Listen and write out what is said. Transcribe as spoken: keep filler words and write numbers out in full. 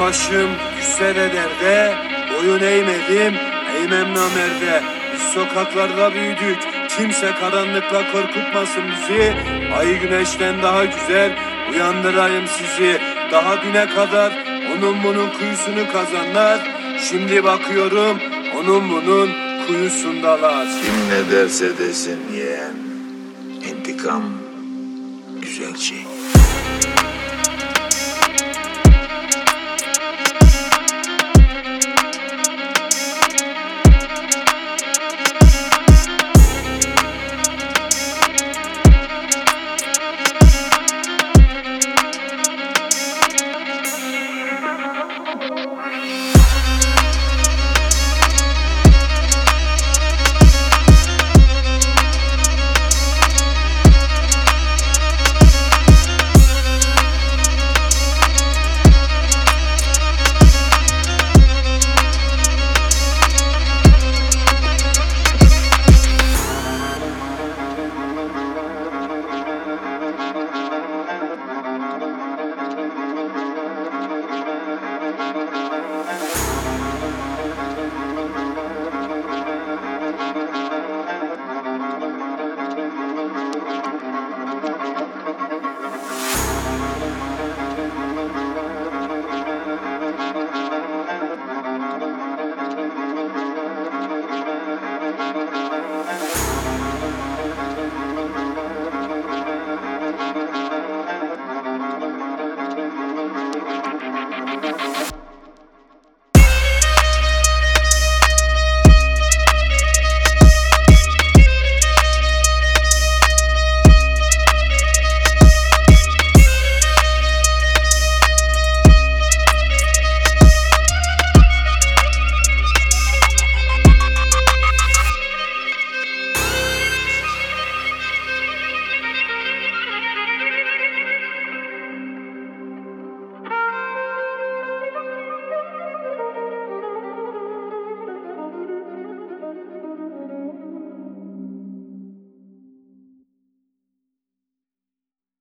başım düşse de derde, boyun eğmedim, eğmem namerde. Biz sokaklarda büyüdük, kimse karanlıkla korkutmasın bizi. Ay güneşten daha güzel, uyandırayım sizi. Daha düne kadar onun bunun kuyusunu kazanlar. Şimdi bakıyorum, onun bunun kuyusundalar. Kim ne derse desin yeğen, intikam güzel şey.